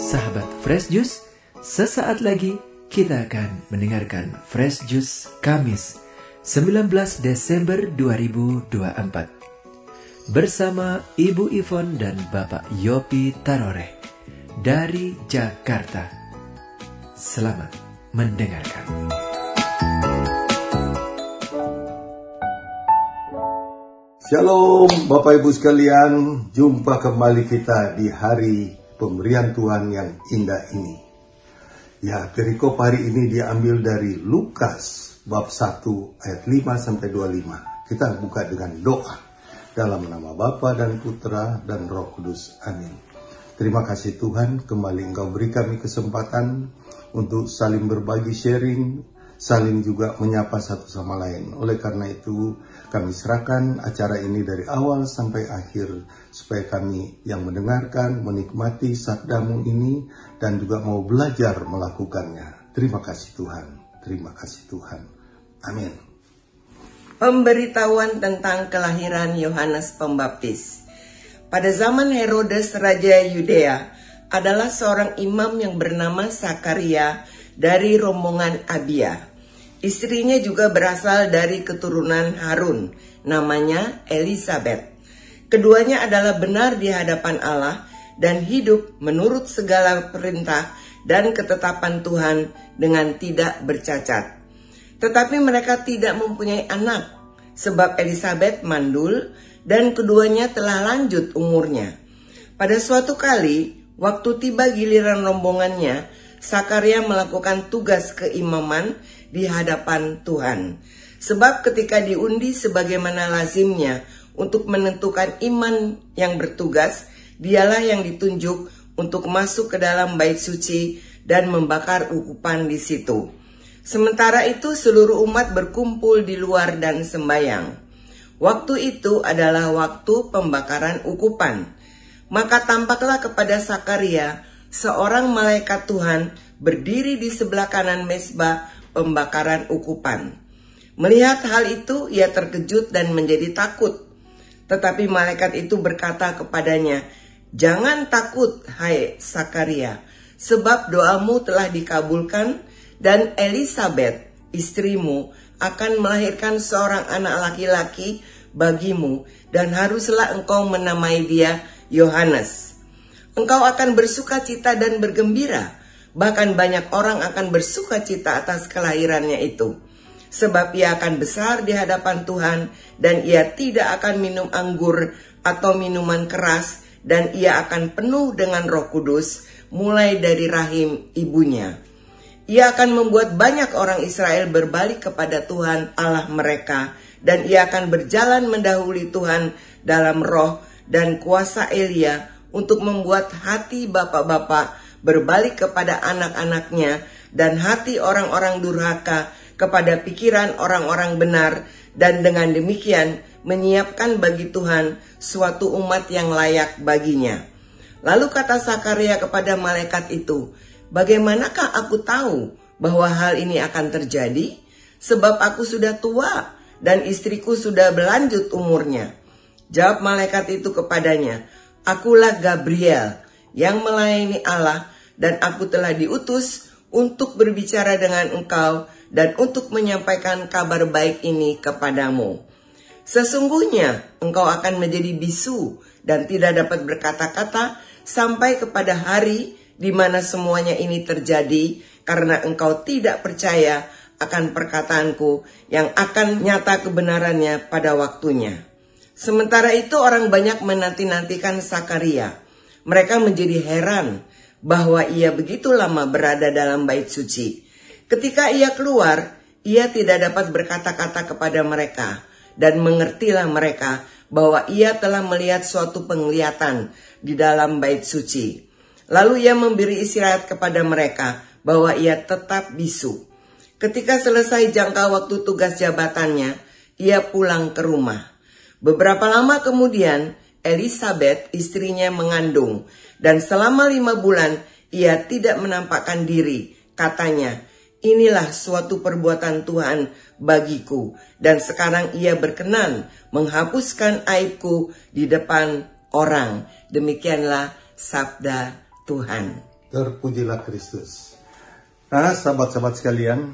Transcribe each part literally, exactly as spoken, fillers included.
Sahabat Fresh Juice, sesaat lagi kita akan mendengarkan Fresh Juice Kamis sembilan belas Desember dua ribu dua puluh empat bersama Ibu Ivon dan Bapak Yopi Taroreh dari Jakarta. Selamat mendengarkan. Shalom Bapak Ibu sekalian, jumpa kembali kita di hari pemberian Tuhan yang indah ini. Ya, perikop hari ini diambil dari Lukas bab satu ayat lima sampai dua puluh lima. Kita buka dengan doa dalam nama Bapa dan Putra dan Roh Kudus. Amin. Terima kasih Tuhan, kembali Engkau beri kami kesempatan untuk saling berbagi sharing, saling juga menyapa satu sama lain. Oleh karena itu, kami serahkan acara ini dari awal sampai akhir, supaya kami yang mendengarkan, menikmati sabdamu ini, dan juga mau belajar melakukannya. Terima kasih Tuhan, terima kasih Tuhan. Amin. Pemberitahuan tentang kelahiran Yohanes Pembaptis. Pada zaman Herodes Raja Yudea, adalah seorang imam yang bernama Sakaria dari rombongan Abia. Istrinya juga berasal dari keturunan Harun, namanya Elisabet. Keduanya adalah benar di hadapan Allah dan hidup menurut segala perintah dan ketetapan Tuhan dengan tidak bercacat. Tetapi mereka tidak mempunyai anak, sebab Elisabet mandul dan keduanya telah lanjut umurnya. Pada suatu kali, waktu tiba giliran rombongannya, Sakaria melakukan tugas keimaman di hadapan Tuhan. Sebab ketika diundi sebagaimana lazimnya untuk menentukan iman yang bertugas, dialah yang ditunjuk untuk masuk ke dalam bait suci dan membakar ukupan di situ. Sementara itu seluruh umat berkumpul di luar dan sembayang. Waktu itu adalah waktu pembakaran ukupan. Maka tampaklah kepada Sakaria seorang malaikat Tuhan berdiri di sebelah kanan mezbah pembakaran ukupan. Melihat hal itu, ia terkejut dan menjadi takut. Tetapi malaikat itu berkata kepadanya, "Jangan takut, hai Sakaria, sebab doamu telah dikabulkan, dan Elisabet, istrimu, akan melahirkan seorang anak laki-laki bagimu, dan haruslah engkau menamai dia Yohanes. Engkau akan bersuka cita dan bergembira, bahkan banyak orang akan bersuka cita atas kelahirannya itu. Sebab ia akan besar di hadapan Tuhan, dan ia tidak akan minum anggur atau minuman keras, dan ia akan penuh dengan Roh Kudus mulai dari rahim ibunya. Ia akan membuat banyak orang Israel berbalik kepada Tuhan Allah mereka, dan ia akan berjalan mendahului Tuhan dalam roh dan kuasa Elia untuk membuat hati bapak-bapak berbalik kepada anak-anaknya dan hati orang-orang durhaka kepada pikiran orang-orang benar, dan dengan demikian menyiapkan bagi Tuhan suatu umat yang layak baginya." Lalu kata Sakaria kepada malaikat itu, "Bagaimanakah aku tahu bahwa hal ini akan terjadi? Sebab aku sudah tua dan istriku sudah berlanjut umurnya." Jawab malaikat itu kepadanya, "Akulah Gabriel yang melayani Allah, dan aku telah diutus untuk berbicara dengan engkau dan untuk menyampaikan kabar baik ini kepadamu. Sesungguhnya engkau akan menjadi bisu dan tidak dapat berkata-kata sampai kepada hari di mana semuanya ini terjadi, karena engkau tidak percaya akan perkataanku yang akan nyata kebenarannya pada waktunya." Sementara itu orang banyak menanti-nantikan Sakaria. Mereka menjadi heran bahwa ia begitu lama berada dalam bait suci. Ketika ia keluar, ia tidak dapat berkata-kata kepada mereka, dan mengertilah mereka bahwa ia telah melihat suatu penglihatan di dalam bait suci. Lalu ia memberi isyarat kepada mereka bahwa ia tetap bisu. Ketika selesai jangka waktu tugas jabatannya, ia pulang ke rumah. Beberapa lama kemudian, Elisabet istrinya mengandung, dan selama lima bulan ia tidak menampakkan diri. Katanya, "Inilah suatu perbuatan Tuhan bagiku, dan sekarang ia berkenan menghapuskan aibku di depan orang." Demikianlah sabda Tuhan. Terpujilah Kristus. Nah, sahabat-sahabat sekalian,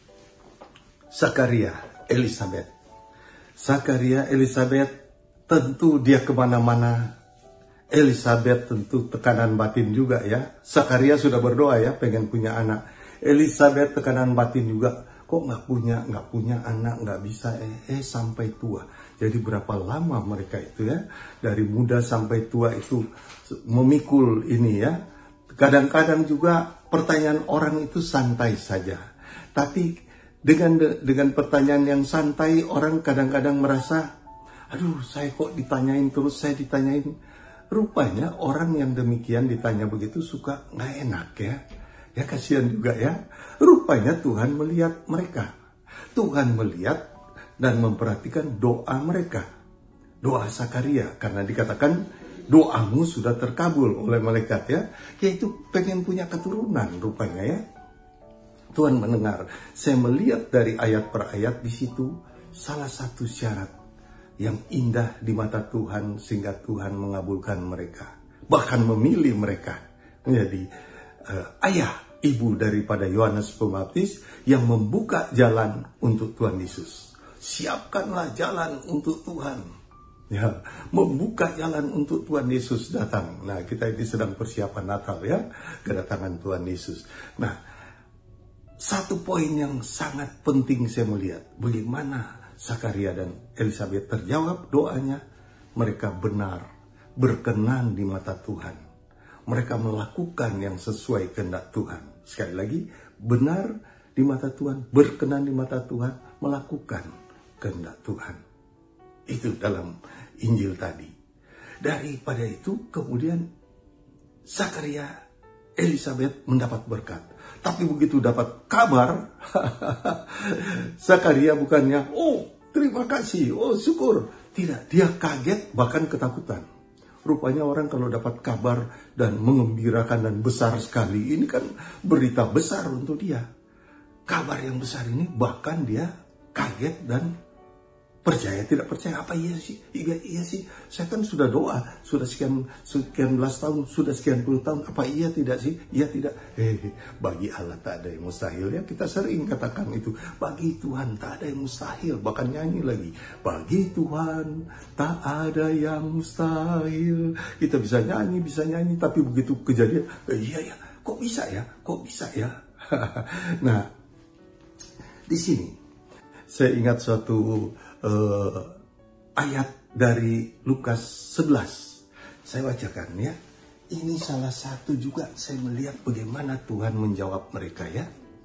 Zakaria, Elisabet. Zakaria, Elisabet, tentu dia kemana-mana. Elisabet tentu tekanan batin juga ya. Zakaria sudah berdoa ya, pengen punya anak. Elisabet tekanan batin juga. Kok nggak punya, nggak punya anak, nggak bisa, eh, eh sampai tua. Jadi berapa lama mereka itu ya, dari muda sampai tua itu memikul ini ya. Kadang-kadang juga pertanyaan orang itu santai saja. Tapi dengan dengan pertanyaan yang santai, orang kadang-kadang merasa, aduh saya kok ditanyain terus, saya ditanyain. Rupanya orang yang demikian ditanya begitu suka nggak enak ya. Ya kasihan juga ya. Rupanya Tuhan melihat mereka. Tuhan melihat dan memperhatikan doa mereka. Doa Zakaria, karena dikatakan doamu sudah terkabul oleh malaikat ya. Yaitu pengen punya keturunan rupanya ya. Tuhan mendengar. Saya melihat dari ayat per ayat di situ salah satu syarat yang indah di mata Tuhan sehingga Tuhan mengabulkan mereka. Bahkan memilih mereka menjadi uh, ayah, ibu daripada Yohanes Pembaptis yang membuka jalan untuk Tuhan Yesus. Siapkanlah jalan untuk Tuhan. Ya, membuka jalan untuk Tuhan Yesus datang. Nah, kita ini sedang persiapan Natal ya, kedatangan Tuhan Yesus. Nah, satu poin yang sangat penting saya melihat, bagaimana Zakaria dan Elisabet terjawab doanya. Mereka benar, berkenan di mata Tuhan. Mereka melakukan yang sesuai kehendak Tuhan. Sekali lagi, benar di mata Tuhan, berkenan di mata Tuhan, melakukan kehendak Tuhan. Itu dalam Injil tadi. Daripada itu kemudian Zakaria, Elisabet mendapat berkat. Tapi begitu dapat kabar, Zakaria bukannya, oh terima kasih, oh syukur. Tidak, dia kaget bahkan ketakutan. Rupanya orang kalau dapat kabar dan mengembirakan dan besar sekali, ini kan berita besar untuk dia. Kabar yang besar ini bahkan dia kaget dan percaya tidak percaya. Apa iya sih? Iya, iya sih. Saya kan sudah doa, sudah sekian sekian belas tahun, sudah sekian puluh tahun. Apa iya tidak sih? Iya tidak. Eh, bagi Allah tak ada yang mustahil ya. Kita sering katakan itu. Bagi Tuhan tak ada yang mustahil. Bahkan nyanyi lagi. Bagi Tuhan tak ada yang mustahil. Kita bisa nyanyi, bisa nyanyi. Tapi begitu kejadian, eh, iya ya. Kok bisa ya? Kok bisa ya? Nah, di sini saya ingat suatu Uh, ayat dari Lukas sebelas. Saya bacakan ya. Ini salah satu juga saya melihat bagaimana Tuhan menjawab mereka ya.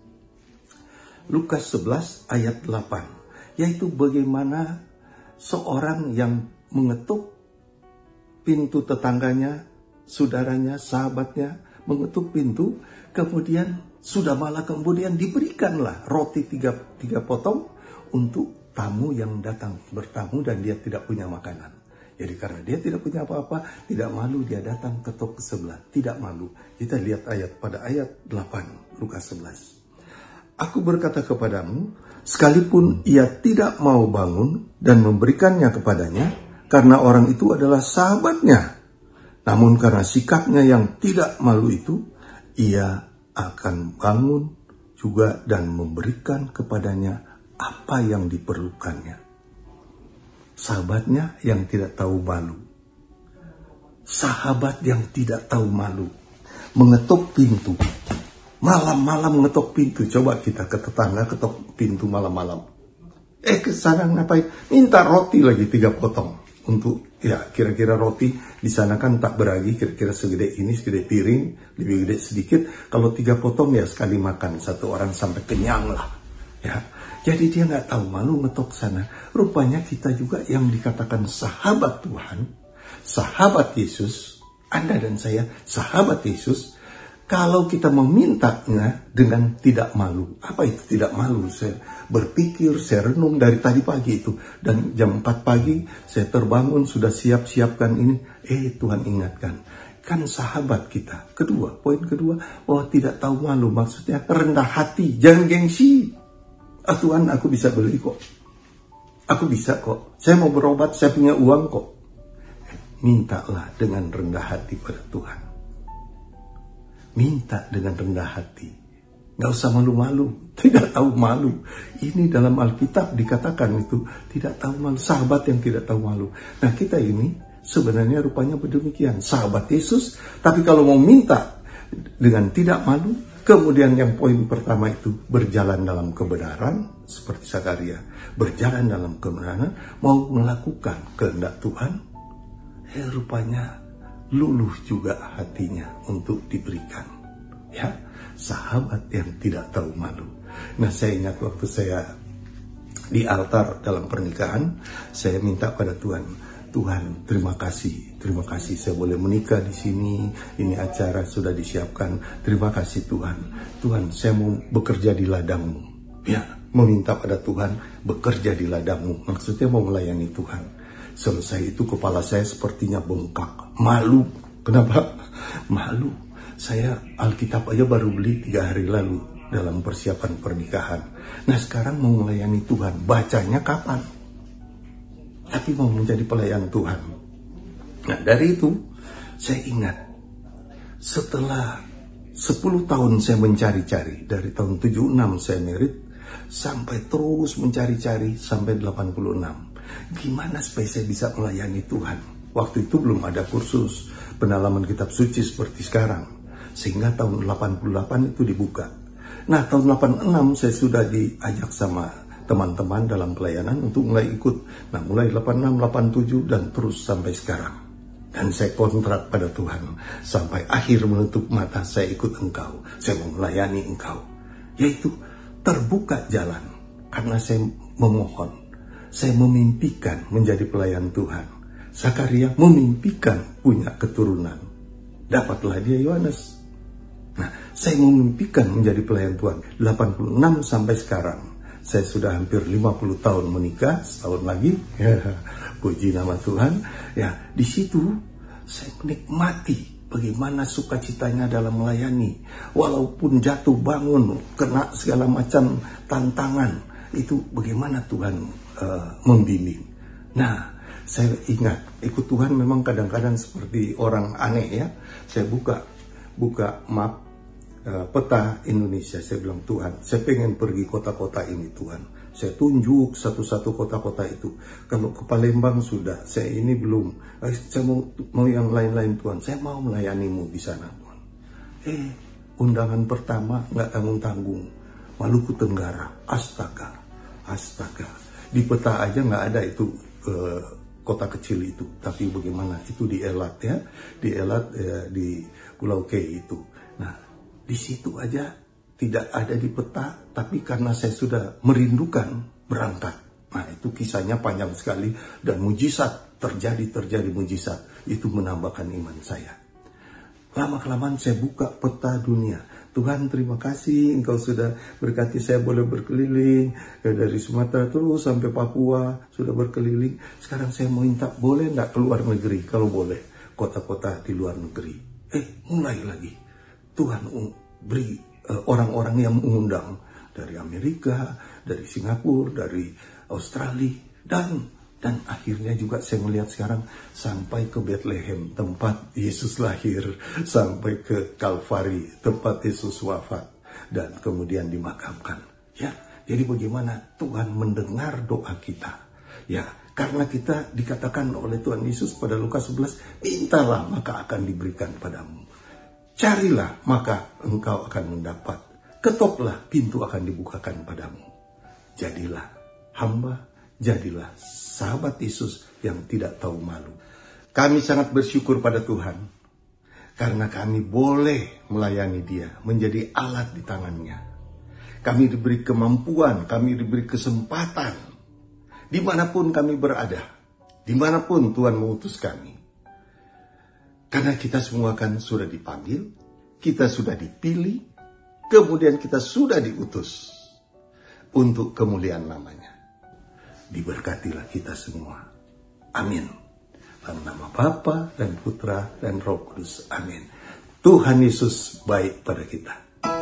Lukas sebelas ayat delapan. Yaitu bagaimana seorang yang mengetuk pintu tetangganya, saudaranya, sahabatnya, mengetuk pintu, kemudian sudah malah kemudian diberikanlah roti tiga, tiga potong untuk tamu yang datang bertamu dan dia tidak punya makanan. Jadi karena dia tidak punya apa-apa, tidak malu dia datang ketok ke sebelah. Tidak malu. Kita lihat ayat pada ayat delapan Lukas sebelas. Aku berkata kepadamu, sekalipun ia tidak mau bangun dan memberikannya kepadanya, karena orang itu adalah sahabatnya. Namun karena sikapnya yang tidak malu itu, ia akan bangun juga dan memberikan kepadanya apa yang diperlukannya. Sahabatnya yang tidak tahu malu. Sahabat yang tidak tahu malu. Mengetuk pintu. Malam-malam mengetuk pintu. Coba kita ke tetangga ketuk pintu malam-malam. Eh kesana ngapain? Minta roti lagi tiga potong. Untuk ya kira-kira roti di sana kan tak beragi. Kira-kira segede ini, segede piring. Lebih gede sedikit. Kalau tiga potong ya sekali makan. Satu orang sampai kenyang lah. Ya. Jadi dia nggak tahu malu ngetok sana. Rupanya kita juga yang dikatakan sahabat Tuhan, sahabat Yesus, Anda dan saya, sahabat Yesus. Kalau kita memintanya dengan tidak malu. Apa itu tidak malu? Saya berpikir, saya renung dari tadi pagi itu. Dan jam empat pagi saya terbangun, sudah siap-siapkan ini. Eh Tuhan ingatkan. Kan sahabat kita. Kedua, poin kedua, bahwa tidak tahu malu. Maksudnya rendah hati, jangan gengsi. Ah Tuhan, aku bisa beli kok. Aku bisa kok. Saya mau berobat, saya punya uang kok. Mintalah dengan rendah hati pada Tuhan. minta dengan rendah hati. Gak usah malu-malu, tidak tahu malu. Ini dalam Alkitab dikatakan itu, tidak tahu malu, sahabat yang tidak tahu malu. Nah kita ini sebenarnya rupanya berdemikian, sahabat Yesus, tapi kalau mau minta dengan tidak malu, kemudian yang poin pertama itu berjalan dalam kebenaran, seperti Sakaria, berjalan dalam kebenaran, mau melakukan kehendak Tuhan, eh rupanya luluh juga hatinya untuk diberikan. Ya, sahabat yang tidak tahu malu. Nah saya ingat waktu saya di altar dalam pernikahan, saya minta pada Tuhan, Tuhan terima kasih, terima kasih saya boleh menikah di sini, ini acara sudah disiapkan, terima kasih Tuhan, Tuhan saya mau bekerja di ladang-Mu. Ya, meminta pada Tuhan bekerja di ladang-Mu, maksudnya mau melayani Tuhan. Selesai itu kepala saya sepertinya bengkak, malu. Kenapa? Malu. Saya Alkitab aja baru beli tiga hari lalu dalam persiapan pernikahan. Nah sekarang mau melayani Tuhan, bacanya kapan? Tapi mau menjadi pelayan Tuhan. Nah dari itu saya ingat, setelah sepuluh tahun saya mencari-cari, dari tahun tujuh puluh enam saya merit, sampai terus mencari-cari sampai delapan puluh enam. Gimana supaya saya bisa melayani Tuhan? Waktu itu belum ada kursus pendalaman kitab suci seperti sekarang. Sehingga tahun delapan puluh delapan itu dibuka. Nah tahun delapan puluh enam saya sudah diajak sama teman-teman dalam pelayanan untuk mulai ikut. Nah mulai delapan puluh enam, delapan puluh tujuh dan terus sampai sekarang. Dan saya kontrak pada Tuhan. Sampai akhir menutup mata saya ikut Engkau. Saya mau melayani Engkau. Yaitu terbuka jalan. Karena saya memohon. Saya memimpikan menjadi pelayan Tuhan. Sakaria memimpikan punya keturunan. Dapatlah dia Yohanes. Nah, saya memimpikan menjadi pelayan Tuhan. delapan puluh enam sampai sekarang. Saya sudah hampir lima puluh tahun menikah, setahun lagi. Ya, puji nama Tuhan. Ya, di situ saya menikmati bagaimana sukacitanya dalam melayani. Walaupun jatuh bangun, kena segala macam tantangan, itu bagaimana Tuhan uh, membimbing. Nah, saya ingat, ikut Tuhan memang kadang-kadang seperti orang aneh ya. Saya buka buka map uh, peta Indonesia. Saya bilang, Tuhan, saya pengen pergi kota-kota ini Tuhan. Saya tunjuk satu-satu kota-kota itu. Kalau ke Palembang sudah, saya ini belum. Eh, saya mau, mau yang lain-lain Tuhan. Saya mau melayanimu di sana Tuhan. Eh, undangan pertama nggak tanggung-tanggung. Maluku Tenggara, astaga, astaga. Di peta aja nggak ada itu uh, kota kecil itu. Tapi bagaimana? Itu di Elat ya, di Elat eh, di Pulau K itu. Nah, di situ aja tidak ada di peta, tapi karena saya sudah merindukan berangkat. Nah, itu kisahnya panjang sekali dan mujizat terjadi terjadi mujizat. Itu menambahkan iman saya. Lama-kelamaan saya buka peta dunia. Tuhan terima kasih Engkau sudah berkati saya boleh berkeliling dari Sumatera terus sampai Papua sudah berkeliling. Sekarang saya mau minta boleh enggak keluar negeri? Kalau boleh, kota-kota di luar negeri. Eh, mulai lagi. Tuhan beri uh, orang-orang yang mengundang dari Amerika, dari Singapura, dari Australia dan Dan akhirnya juga saya melihat sekarang sampai ke Bethlehem, tempat Yesus lahir, sampai ke Kalvari, tempat Yesus wafat, dan kemudian dimakamkan. Ya, jadi bagaimana Tuhan mendengar doa kita? Ya, karena kita dikatakan oleh Tuhan Yesus pada Lukas sebelas, mintalah maka akan diberikan padamu. Carilah maka engkau akan mendapat. Ketoklah pintu akan dibukakan padamu. Jadilah hamba, jadilah sahabat Yesus yang tidak tahu malu. Kami sangat bersyukur pada Tuhan karena kami boleh melayani Dia, menjadi alat di tangannya. Kami diberi kemampuan, kami diberi kesempatan dimanapun kami berada, dimanapun Tuhan mengutus kami. Karena kita semua kan sudah dipanggil, kita sudah dipilih, kemudian kita sudah diutus untuk kemuliaan namanya. Diberkatilah kita semua. Amin. Dalam nama Bapa dan Putra dan Roh Kudus. Amin. Tuhan Yesus baik pada kita.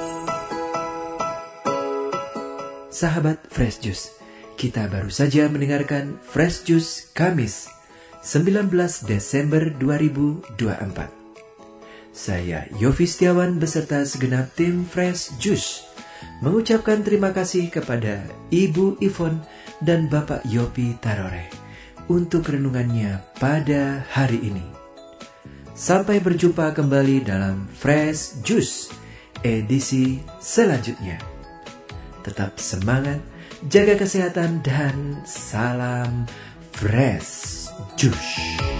Sahabat Fresh Juice, kita baru saja mendengarkan Fresh Juice Kamis sembilan belas Desember dua ribu dua puluh empat. Saya Yofi Setiawan beserta segenap tim Fresh Juice mengucapkan terima kasih kepada Ibu Ivon dan Bapak Yopi Tarore untuk renungannya pada hari ini. Sampai berjumpa kembali dalam Fresh Juice edisi selanjutnya. Tetap semangat, jaga kesehatan, dan salam Fresh Juice.